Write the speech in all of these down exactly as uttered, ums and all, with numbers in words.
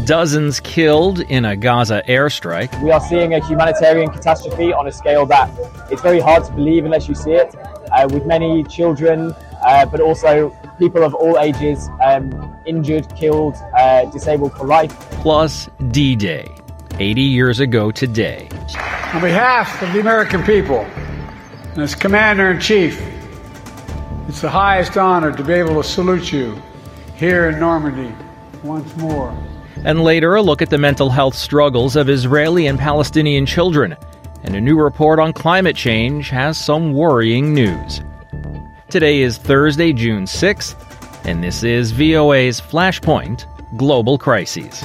Dozens killed in a Gaza airstrike. We are seeing a humanitarian catastrophe on a scale that it's very hard to believe unless you see it, uh, with many children, uh, but also people of all ages um, injured, killed, uh, disabled for life. Plus D-Day, eighty years ago today. On behalf of the American people, and as Commander-in-Chief, it's the highest honor to be able to salute you here in Normandy once more. And later, a look at the mental health struggles of Israeli and Palestinian children. And a new report on climate change has some worrying news. Today is Thursday, June sixth, and this is V O A's Flashpoint Global Crises.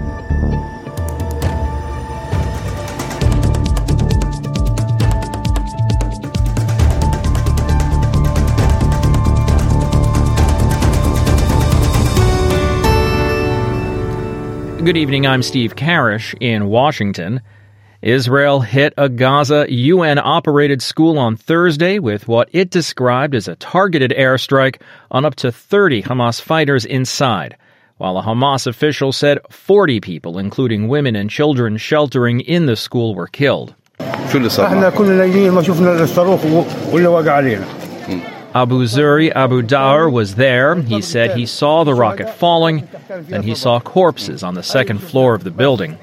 Good evening, I'm Steve Karish in Washington. Israel hit a Gaza U N-operated school on Thursday with what it described as a targeted airstrike on up to thirty Hamas fighters inside, while a Hamas official said forty people, including women and children sheltering in the school, were killed. Abu Zuri Abu Dahr was there. He said he saw the rocket falling, and he saw corpses on the second floor of the building.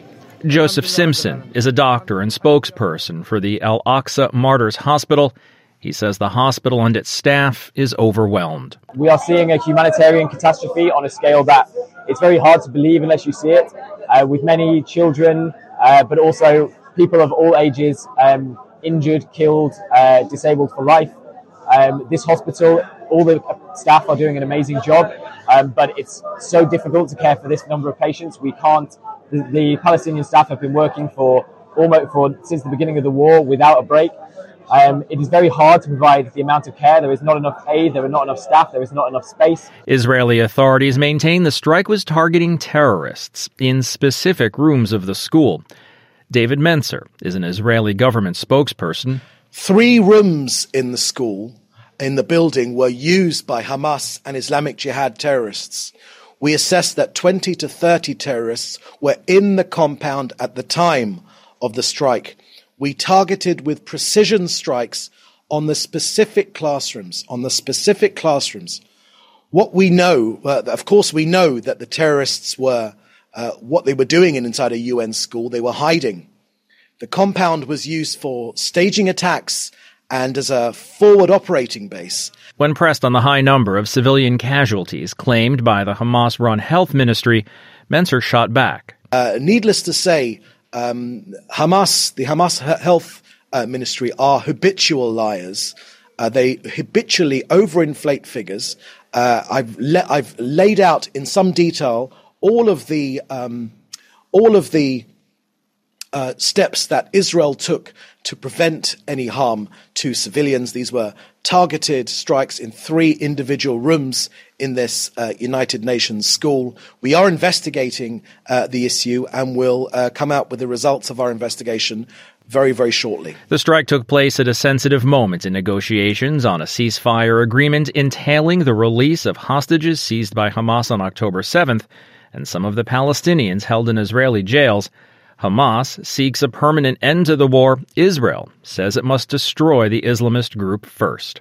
Joseph Simpson is a doctor and spokesperson for the Al-Aqsa Martyrs Hospital. He says the hospital and its staff is overwhelmed. We are seeing a humanitarian catastrophe on a scale that it's very hard to believe unless you see it, uh, with many children, uh, but also people of all ages um, injured, killed, uh, disabled for life. Um, this hospital, all the staff are doing an amazing job, um, but it's so difficult to care for this number of patients. We can't. The, the Palestinian staff have been working for almost for since the beginning of the war without a break. Um, it is very hard to provide the amount of care. There is not enough aid. There are not enough staff. There is not enough space. Israeli authorities maintain the strike was targeting terrorists in specific rooms of the school. David Mencer is an Israeli government spokesperson. Three rooms in the school, in the building, were used by Hamas and Islamic Jihad terrorists. We assessed that twenty to thirty terrorists were in the compound at the time of the strike. We targeted with precision strikes on the specific classrooms, on the specific classrooms. What we know, uh, of course, we know that the terrorists were, uh, what they were doing inside a U N school, they were hiding. The compound was used for staging attacks and as a forward operating base. When pressed on the high number of civilian casualties claimed by the Hamas-run health ministry, Mencer shot back. Uh, needless to say, um, Hamas, the Hamas health uh, ministry are habitual liars. Uh, they habitually overinflate figures. Uh, I've, le- I've laid out in some detail all of the um, all of the Uh, steps that Israel took to prevent any harm to civilians. These were targeted strikes in three individual rooms in this uh, United Nations school. We are investigating uh, the issue and will uh, come out with the results of our investigation very, very shortly. The strike took place at a sensitive moment in negotiations on a ceasefire agreement entailing the release of hostages seized by Hamas on October seventh and some of the Palestinians held in Israeli jails. Hamas seeks a permanent end to the war. Israel says it must destroy the Islamist group first.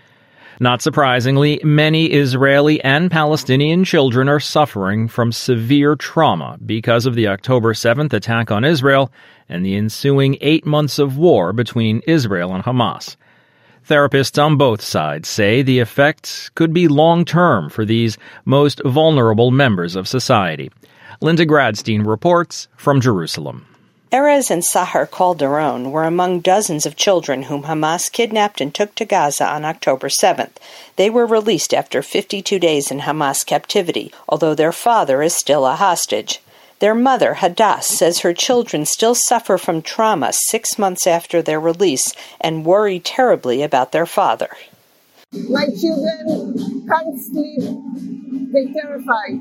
Not surprisingly, many Israeli and Palestinian children are suffering from severe trauma because of the October seventh attack on Israel and the ensuing eight months of war between Israel and Hamas. Therapists on both sides say the effects could be long-term for these most vulnerable members of society. Linda Gradstein reports from Jerusalem. Erez and Sahar Calderon were among dozens of children whom Hamas kidnapped and took to Gaza on October seventh. They were released after fifty-two days in Hamas captivity, although their father is still a hostage. Their mother, Hadass, says her children still suffer from trauma six months after their release and worry terribly about their father. My children can't sleep. They're terrified.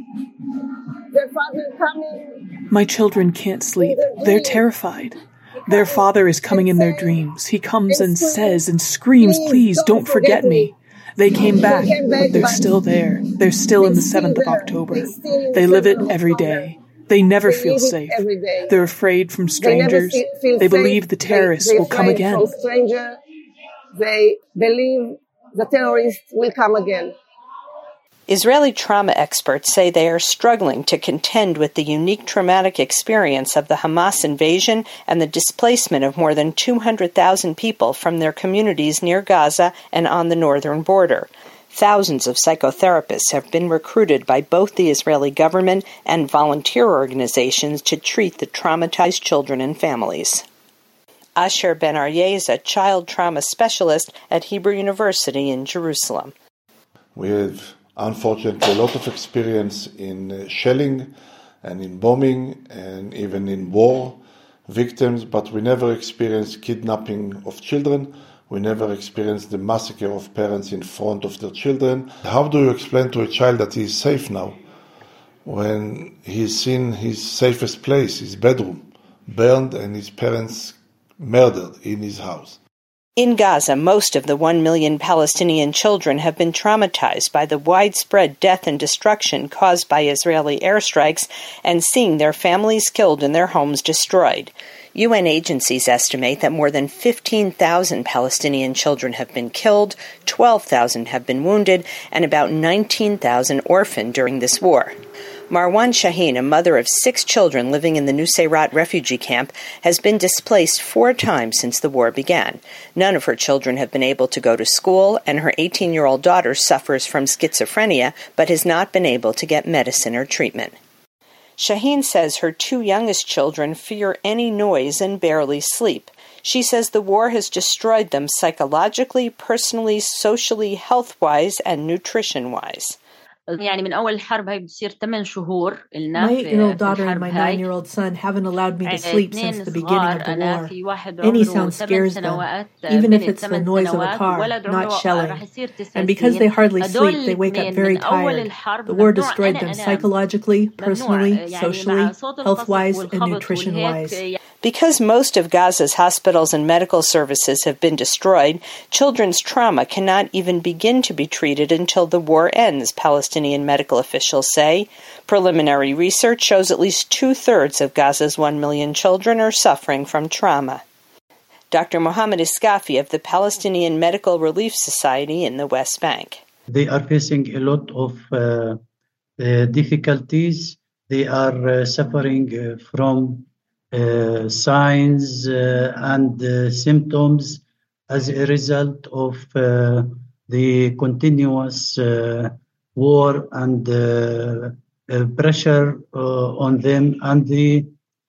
Their father coming. My children can't sleep. They're terrified. Their father is coming in their dreams. He comes and says and screams, "Please don't forget me." They came back, but they're still there. They're still in the seventh of October. They live it every day. They never They feel live it safe. every day. They're afraid from They never strangers. feel, feel They safe. believe the terrorists they, will come afraid again. From stranger. They believe the terrorists will come again. Israeli trauma experts say they are struggling to contend with the unique traumatic experience of the Hamas invasion and the displacement of more than two hundred thousand people from their communities near Gaza and on the northern border. Thousands of psychotherapists have been recruited by both the Israeli government and volunteer organizations to treat the traumatized children and families. Asher Ben Aryeh is a child trauma specialist at Hebrew University in Jerusalem. We have, unfortunately, a lot of experience in uh, shelling and in bombing and even in war victims, but we never experienced kidnapping of children. We never experienced the massacre of parents in front of their children. How do you explain to a child that he is safe now when he's in his safest place, his bedroom, burned and his parents murdered in his house? In Gaza, most of the one million Palestinian children have been traumatized by the widespread death and destruction caused by Israeli airstrikes and seeing their families killed and their homes destroyed. U N agencies estimate that more than fifteen thousand Palestinian children have been killed, twelve thousand have been wounded, and about nineteen thousand orphaned during this war. Marwan Shaheen, a mother of six children living in the Nuseirat refugee camp, has been displaced four times since the war began. None of her children have been able to go to school, and her eighteen-year-old daughter suffers from schizophrenia but has not been able to get medicine or treatment. Shaheen says her two youngest children fear any noise and barely sleep. She says the war has destroyed them psychologically, personally, socially, health-wise, and nutrition-wise. يعني من أول الحرب هاي بتصير ثمان شهور My eight-year-old daughter and my nine-year-old son haven't allowed me to sleep since the beginning of the war. Any sound scares them, even if it's the noise of a car, not shelling. And because they hardly sleep, they wake up very tired. The war destroyed them psychologically, personally, socially, health-wise, and nutrition-wise. Because most of Gaza's hospitals and medical services have been destroyed, children's trauma cannot even begin to be treated until the war ends, Palestinian medical officials say. Preliminary research shows at least two-thirds of Gaza's one million children are suffering from trauma. Doctor Mohammed Iskafi of the Palestinian Medical Relief Society in the West Bank. They are facing a lot of uh, uh, difficulties. They are uh, suffering uh, from Uh, signs uh, and uh, symptoms as a result of uh, the continuous uh, war and uh, uh, pressure uh, on them, and the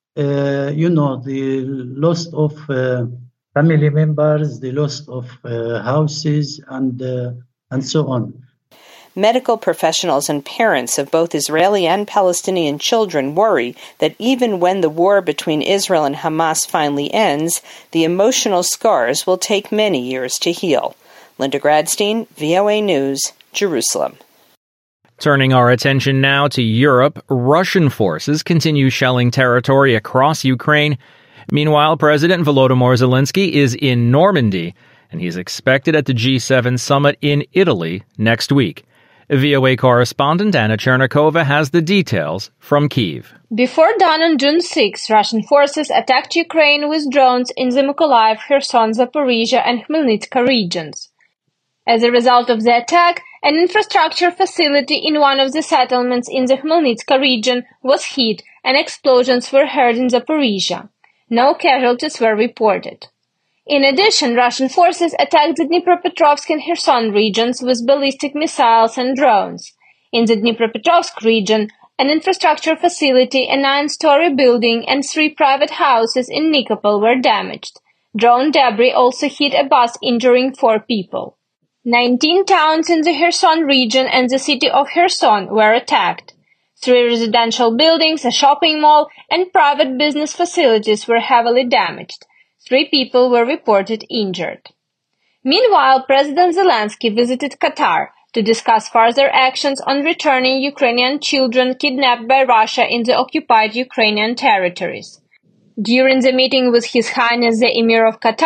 uh, you know the loss of uh, family members, the loss of uh, houses, and uh, and so on. Medical professionals and parents of both Israeli and Palestinian children worry that even when the war between Israel and Hamas finally ends, the emotional scars will take many years to heal. Linda Gradstein, V O A News, Jerusalem. Turning our attention now to Europe, Russian forces continue shelling territory across Ukraine. Meanwhile, President Volodymyr Zelensky is in Normandy, and he's expected at the G seven summit in Italy next week. V O A correspondent Anna Chernikova has the details from Kyiv. Before dawn on June sixth, Russian forces attacked Ukraine with drones in the Mykolaiv, Kherson, Zaporizhia, and Khmelnytska regions. As a result of the attack, an infrastructure facility in one of the settlements in the Khmelnytska region was hit, and explosions were heard in Zaporizhia. No casualties were reported. In addition, Russian forces attacked the Dnipropetrovsk and Kherson regions with ballistic missiles and drones. In the Dnipropetrovsk region, an infrastructure facility, a nine-story building, and three private houses in Nikopol were damaged. Drone debris also hit a bus, injuring four people. Nineteen towns in the Kherson region and the city of Kherson were attacked. Three residential buildings, a shopping mall, and private business facilities were heavily damaged. Three people were reported injured. Meanwhile, President Zelensky visited Qatar to discuss further actions on returning Ukrainian children kidnapped by Russia in the occupied Ukrainian territories. During the meeting with His Highness the Emir of Qatar,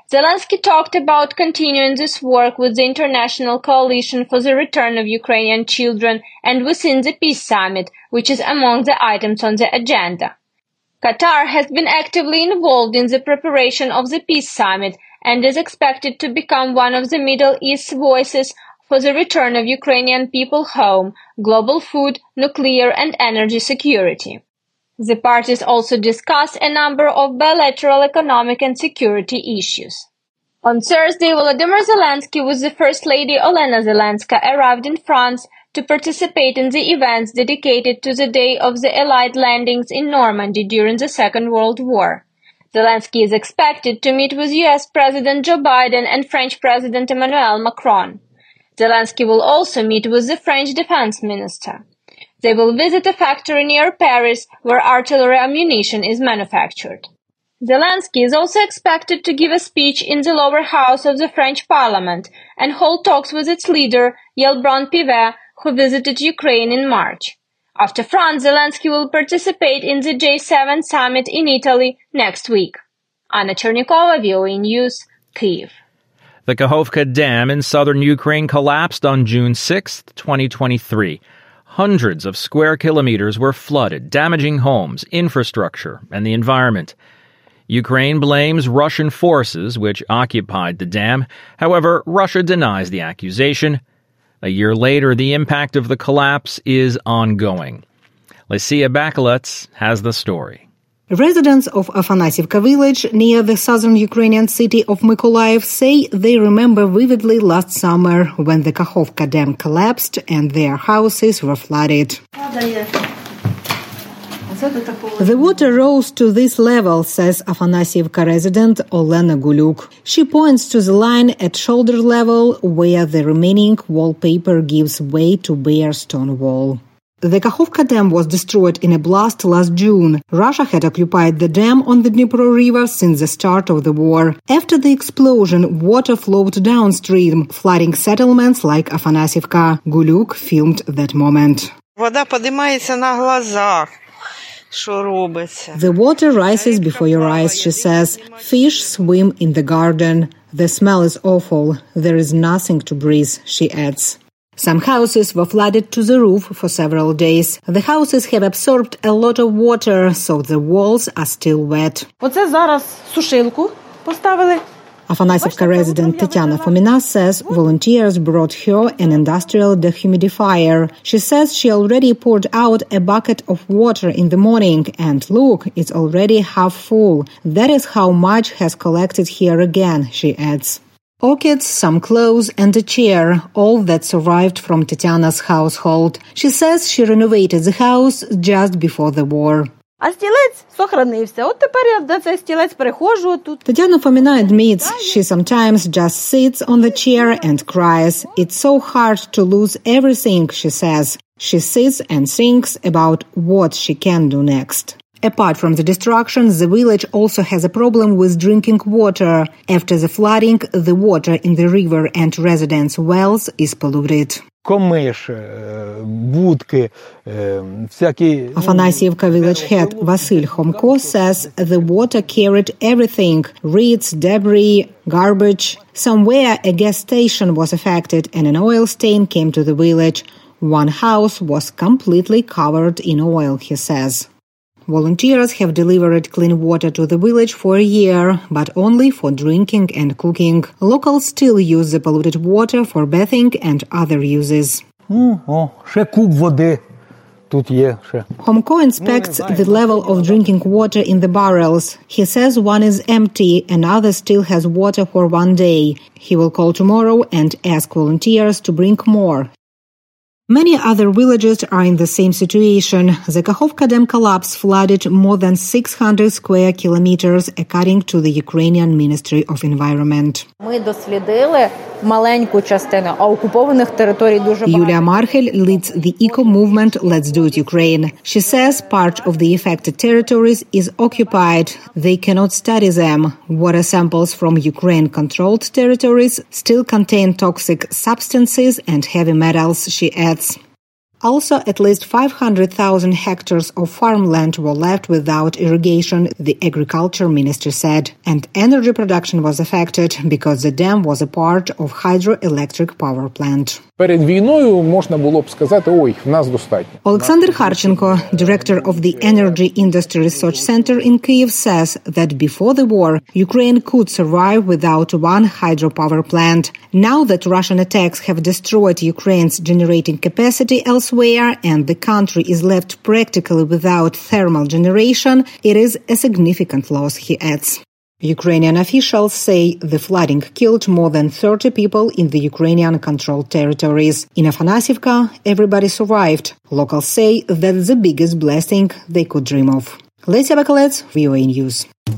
Zelensky talked about continuing this work with the International Coalition for the Return of Ukrainian Children and within the Peace Summit, which is among the items on the agenda. Qatar has been actively involved in the preparation of the Peace Summit and is expected to become one of the Middle East's voices for the return of Ukrainian people home, global food, nuclear and energy security. The parties also discussed a number of bilateral economic and security issues. On Thursday, Volodymyr Zelensky with the First Lady Olena Zelenska arrived in France to participate in the events dedicated to the day of the Allied landings in Normandy during the Second World War. Zelensky is expected to meet with U S President Joe Biden and French President Emmanuel Macron. Zelensky will also meet with the French Defense Minister. They will visit a factory near Paris where artillery ammunition is manufactured. Zelensky is also expected to give a speech in the lower house of the French Parliament and hold talks with its leader, Yael Braun-Pivet, who visited Ukraine in March. After France, Zelensky will participate in the G seven summit in Italy next week. Anna Chernikova, V O A News, Kyiv. The Kakhovka Dam in southern Ukraine collapsed on June sixth, twenty twenty-three. Hundreds of square kilometers were flooded, damaging homes, infrastructure, and the environment. Ukraine blames Russian forces, which occupied the dam. However, Russia denies the accusation. A year later, the impact of the collapse is ongoing. Lysia Bakalets has the story. Residents of Afanasivka village near the southern Ukrainian city of Mykolaiv say they remember vividly last summer when the Kakhovka Dam collapsed and their houses were flooded. The water rose to this level, says Afanasivka resident Olena Guluk. She points to the line at shoulder level where the remaining wallpaper gives way to bare stone wall. The Kakhovka Dam was destroyed in a blast last June. Russia had occupied the dam on the Dnipro River since the start of the war. After the explosion, water flowed downstream, flooding settlements like Afanasivka. Guluk filmed that moment. Вода поднимается на глазах. The water rises before your eyes, she says. Fish swim in the garden. The smell is awful. There is nothing to breathe, she adds. Some houses were flooded to the roof for several days. The houses have absorbed a lot of water, so the walls are still wet. Afanasivka resident Tetiana Fomina says volunteers brought her an industrial dehumidifier. She says she already poured out a bucket of water in the morning, and look, it's already half full. That is how much has collected here again, she adds. Orchids, some clothes and a chair, all that survived from Tetiana's household. She says she renovated the house just before the war. Tatiana Fomina admits she sometimes just sits on the chair and cries. It's so hard to lose everything, she says. She sits and thinks about what she can do next. Apart from the destruction, the village also has a problem with drinking water. After the flooding, the water in the river and residents' wells is polluted. Afanasivka village head Vasil Homko says the water carried everything, reeds, debris, garbage. Somewhere a gas station was affected and an oil stain came to the village. One house was completely covered in oil, he says. Volunteers have delivered clean water to the village for a year, but only for drinking and cooking. Locals still use the polluted water for bathing and other uses. Homko inspects the level of drinking water in the barrels. He says one is empty, another still has water for one day. He will call tomorrow and ask volunteers to bring more. Many other villages are in the same situation. The Kakhovka Dam collapse flooded more than six hundred square kilometers, according to the Ukrainian Ministry of Environment. Yulia Marhel leads the eco-movement Let's Do It Ukraine. She says part of the affected territories is occupied. They cannot study them. Water samples from Ukraine-controlled territories still contain toxic substances and heavy metals, she adds. Also, at least five hundred thousand hectares of farmland were left without irrigation, the agriculture minister said, and energy production was affected because the dam was a part of hydroelectric power plant. Перед війною можна було б сказати, ой, в нас достатньо. Alexander Kharchenko, director of the Energy Industry Research Center in Kyiv, says that before the war, Ukraine could survive without one hydropower plant. Now that Russian attacks have destroyed Ukraine's generating capacity elsewhere and the country is left practically without thermal generation, it is a significant loss, he adds. Ukrainian officials say the flooding killed more than thirty people in the Ukrainian-controlled territories. In Afanasivka, everybody survived. Locals say that's the biggest blessing they could dream of. Lesia Bakalets, V O A News.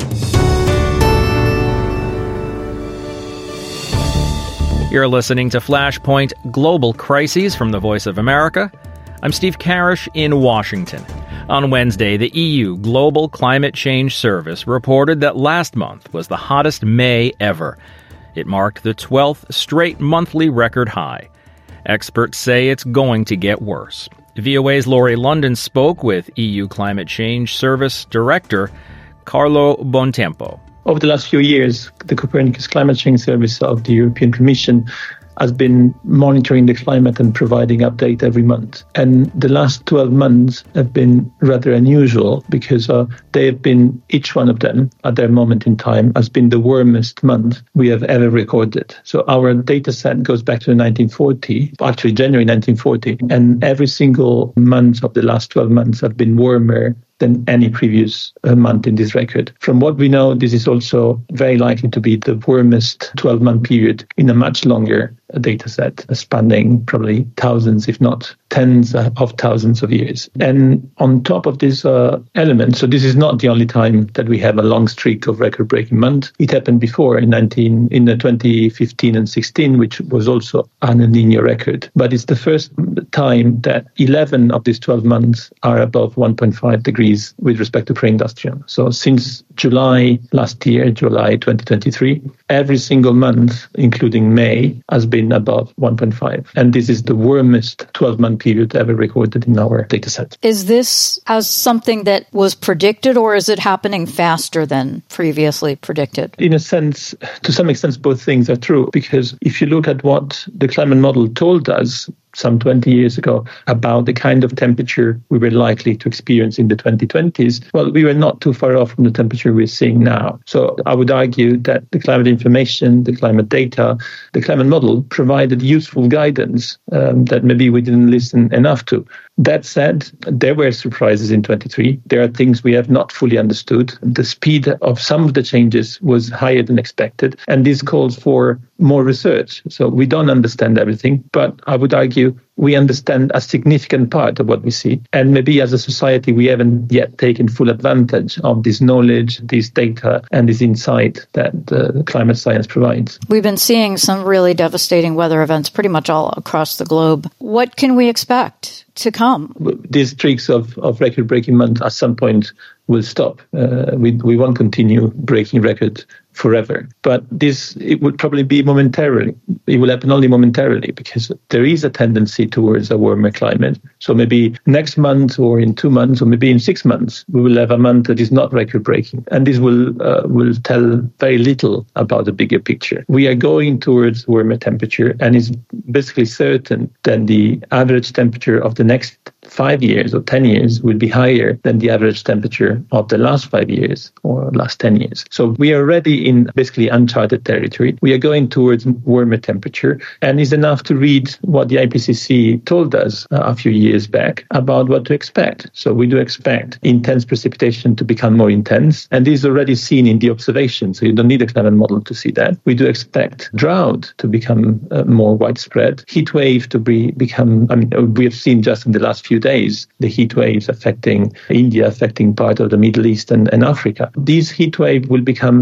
You're listening to Flashpoint Global Crises from the Voice of America. I'm Steve Karish in Washington. On Wednesday, the E U Global Climate Change Service reported that last month was the hottest May ever. It marked the twelfth straight monthly record high. Experts say it's going to get worse. V O A's Laurie London spoke with E U Climate Change Service Director Carlo Bontempo. Over the last few years, the Copernicus Climate Change Service of the European Commission has been monitoring the climate and providing update every month. And the last twelve months have been rather unusual because uh, they have been, each one of them at their moment in time, has been the warmest month we have ever recorded. So our data set goes back to nineteen forty, actually January nineteen forty, and every single month of the last twelve months have been warmer than any previous uh, month in this record. From what we know, this is also very likely to be the warmest twelve-month period in a much longer uh, data set, uh, spanning probably thousands, if not tens of thousands of years. And on top of this uh, element, so this is not the only time that we have a long streak of record-breaking months. It happened before in nineteen in the twenty fifteen and sixteen, which was also an El Niño record. But it's the first time that eleven of these twelve months are above one point five degrees with respect to pre-industrial. So since July last year, July twenty twenty-three, every single month, including May, has been above one point five. And this is the warmest twelve-month period ever recorded in our data set. Is this as something that was predicted, or is it happening faster than previously predicted? In a sense, to some extent, both things are true, because if you look at what the climate model told us some twenty years ago about the kind of temperature we were likely to experience in the twenty twenties, well, we were not too far off from the temperature we're seeing now. So I would argue that the climate information, the climate data, the climate model provided useful guidance um, that maybe we didn't listen enough to. That said, there were surprises in twenty-three. There are things we have not fully understood. The speed of some of the changes was higher than expected, and this calls for more research. So we don't understand everything, but I would argue we understand a significant part of what we see. And maybe as a society, we haven't yet taken full advantage of this knowledge, this data, and this insight that uh, climate science provides. We've been seeing some really devastating weather events pretty much all across the globe. What can we expect to come? These streaks of, of record-breaking months at some point will stop. Uh, we, we won't continue breaking records forever. But this, it would probably be momentarily. It will happen only momentarily because there is a tendency towards a warmer climate. So maybe next month or in two months or maybe in six months, we will have a month that is not record-breaking. And this will uh, will tell very little about the bigger picture. We are going towards warmer temperature, and it's basically certain that the average temperature of the next five years or ten years will be higher than the average temperature of the last five years or last ten years. So we are already in basically uncharted territory. We are going towards warmer temperature, and it's enough to read what the I P C C told us uh, a few years back about what to expect. So we do expect intense precipitation to become more intense, and this is already seen in the observation, so you don't need a climate model to see that. We do expect drought to become uh, more widespread, heat wave to be, become, I mean, we have seen just in the last few days the heat waves affecting India, affecting part of the Middle East and, and Africa. These heat waves will become more frequent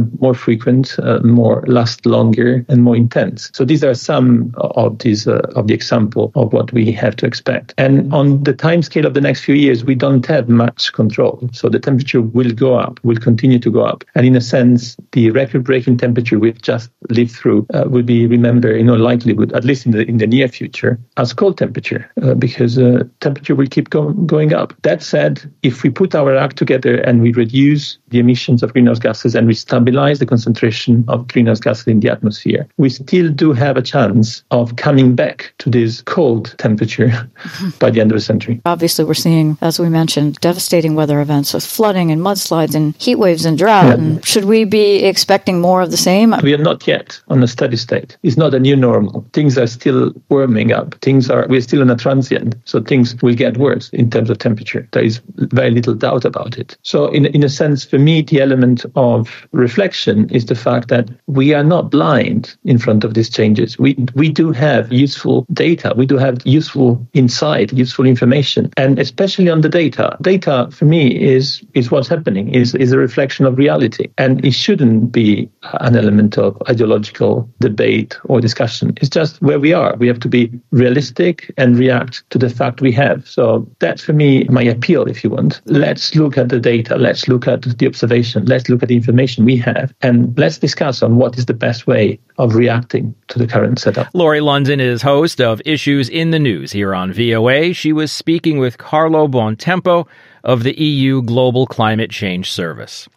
frequent, uh, more last longer, and more intense. So these are some of these uh, of the example of what we have to expect. And on the time scale of the next few years, we don't have much control. So the temperature will go up, will continue to go up. And in a sense, the record-breaking temperature we've just lived through uh, will be remembered in all likelihood, at least in the in the near future, as cold temperature, uh, because uh, temperature will keep go- going up. That said, if we put our act together and we reduce the emissions of greenhouse gases and we stabilize the concentration of greenhouse gases in the atmosphere, we still do have a chance of coming back to this cold temperature by the end of the century. Obviously, we're seeing, as we mentioned, devastating weather events with flooding and mudslides and heat waves and drought. Yeah. And should we be expecting more of the same? We are not yet on a steady state. It's not a new normal. Things are still warming up. Things are, we're still on a transient. So things will get worse in terms of temperature. There is very little doubt about it. So in, in a sense, for me, the element of reflection is the fact that we are not blind in front of these changes. We, we do have useful data. We do have useful insight, useful information. And especially on the data, data for me is, is what's happening, is, is a reflection of reality. And it shouldn't be an element of ideological debate or discussion. It's just where we are. We have to be realistic and react to the fact we have. So that's for me my appeal, if you want. Let's look at the data. Let's look at the observation. Let's look at the information we have. And let's discuss on what is the best way of reacting to the current setup. Laurie London is host of Issues in the News here on V O A. She was speaking with Carlo Buontempo of the E U Global Climate Change Service.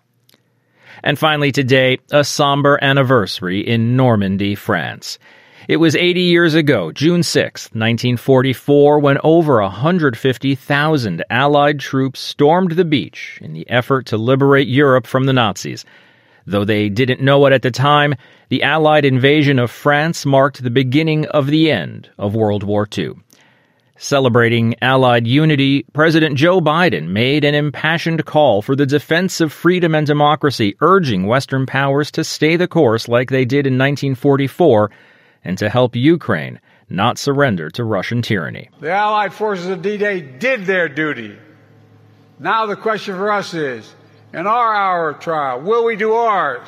And finally today, a somber anniversary in Normandy, France. It was eighty years ago, June sixth, nineteen forty-four, when over one hundred fifty thousand Allied troops stormed the beach in the effort to liberate Europe from the Nazis. Though they didn't know it at the time, the Allied invasion of France marked the beginning of the end of World War Two. Celebrating Allied unity, President Joe Biden made an impassioned call for the defense of freedom and democracy, urging Western powers to stay the course like they did in nineteen forty-four and to help Ukraine not surrender to Russian tyranny. The Allied forces of D-Day did their duty. Now the question for us is, in our hour of trial, will we do ours?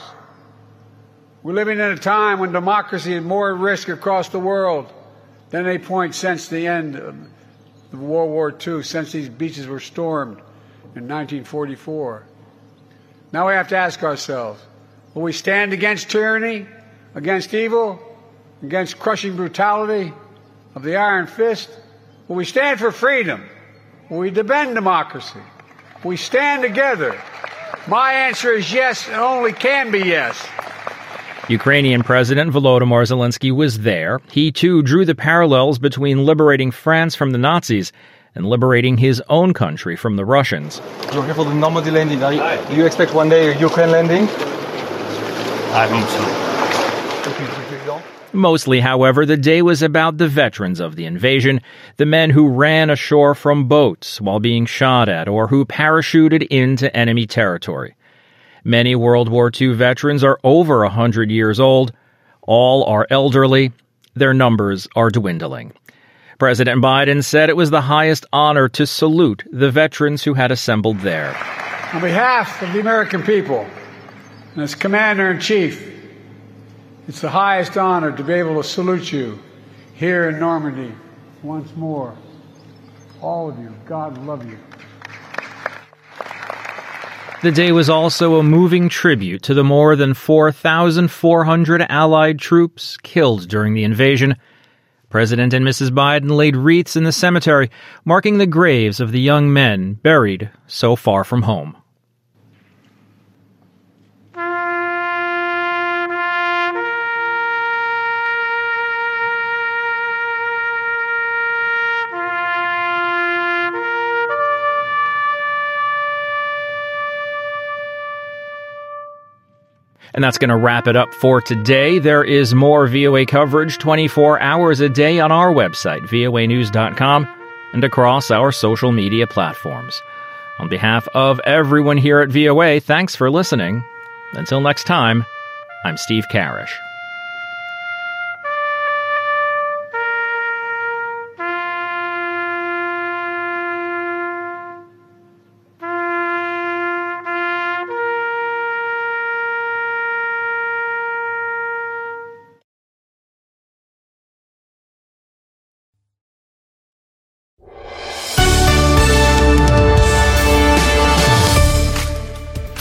We're living in a time when democracy is more at risk across the world than any point since the end of World War Two, since these beaches were stormed in nineteen forty-four. Now we have to ask ourselves, will we stand against tyranny, against evil, against crushing brutality of the iron fist? Will we stand for freedom? Will we defend democracy? Will we stand together? My answer is yes, and only can be yes. Ukrainian President Volodymyr Zelensky was there. He, too, drew the parallels between liberating France from the Nazis and liberating his own country from the Russians. You're here for the Normandy landing. Do you expect one day a Ukraine landing? I hope so. Mostly, however, the day was about the veterans of the invasion, the men who ran ashore from boats while being shot at or who parachuted into enemy territory. Many World War Two veterans are over one hundred years old. All are elderly. Their numbers are dwindling. President Biden said it was the highest honor to salute the veterans who had assembled there. On behalf of the American people, and as Commander-in-Chief, it's the highest honor to be able to salute you here in Normandy once more. All of you, God love you. The day was also a moving tribute to the more than four thousand four hundred Allied troops killed during the invasion. President and Missus Biden laid wreaths in the cemetery, marking the graves of the young men buried so far from home. And that's going to wrap it up for today. There is more V O A coverage twenty-four hours a day on our website, V O A news dot com, and across our social media platforms. On behalf of everyone here at V O A, thanks for listening. Until next time, I'm Steve Karish.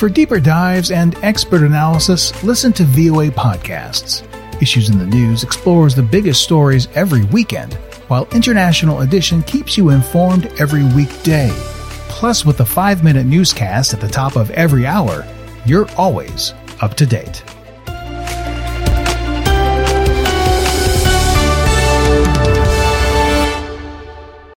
For deeper dives and expert analysis, listen to V O A Podcasts. Issues in the News explores the biggest stories every weekend, while International Edition keeps you informed every weekday. Plus, with the five-minute newscast at the top of every hour, you're always up to date.